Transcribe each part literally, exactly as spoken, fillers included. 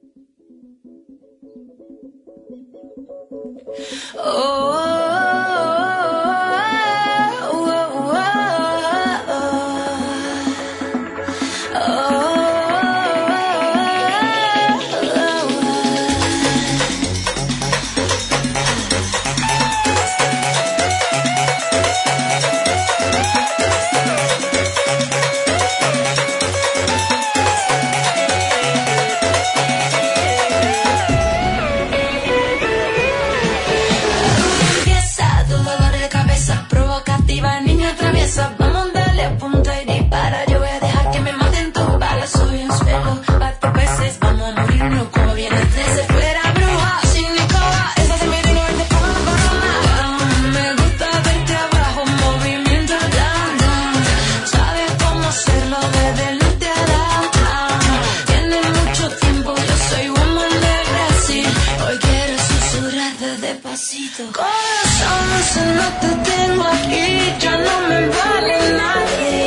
Corazón, si no te tengo aquí, ya no me vale nadie.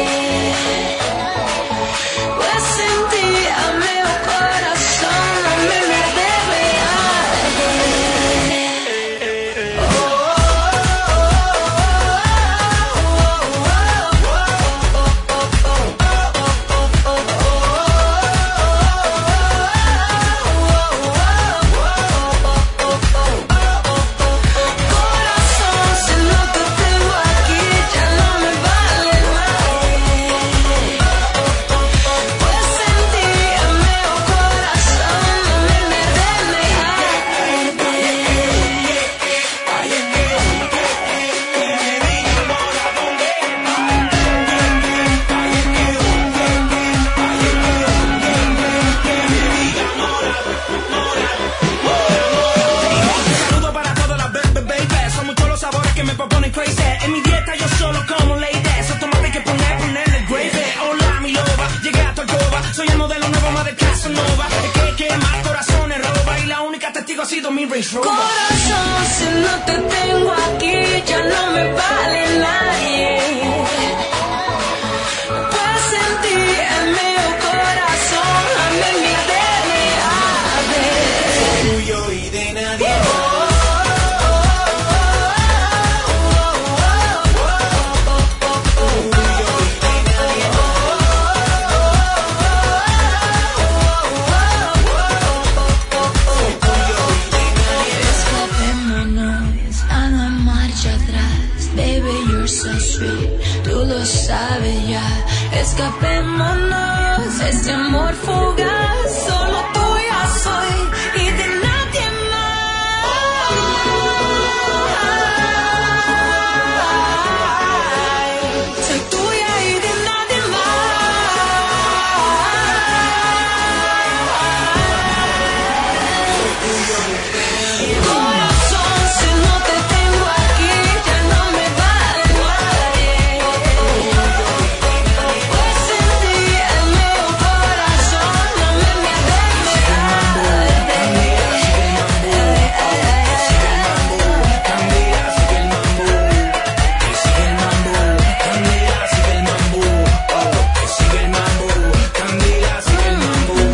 Pues sin ti, amigo corazón, a mí me debe en mi dieta yo solo como lady. Eso tomate que poner, ponerle gravy. Hola mi loba, llegué a tu alcoba. Soy el modelo nuevo más de Casanova. El que quema corazones roba. Y la única testigo ha sido mi Range Rover. Corazón, si no te tengo aquí, ya no me vale nadie. Pues en ti, en mi corazón, a mí me debe haber. Tuyo y de nadie. So sweet, tú lo sabes ya. Escapémonos, este amor fugaz. Solo tuya soy y de nadie más. Soy tuya y de nadie más. Corazón, si no te tengo aquí, ya no me va.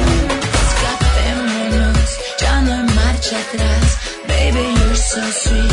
Atrás, baby, you're so sweet.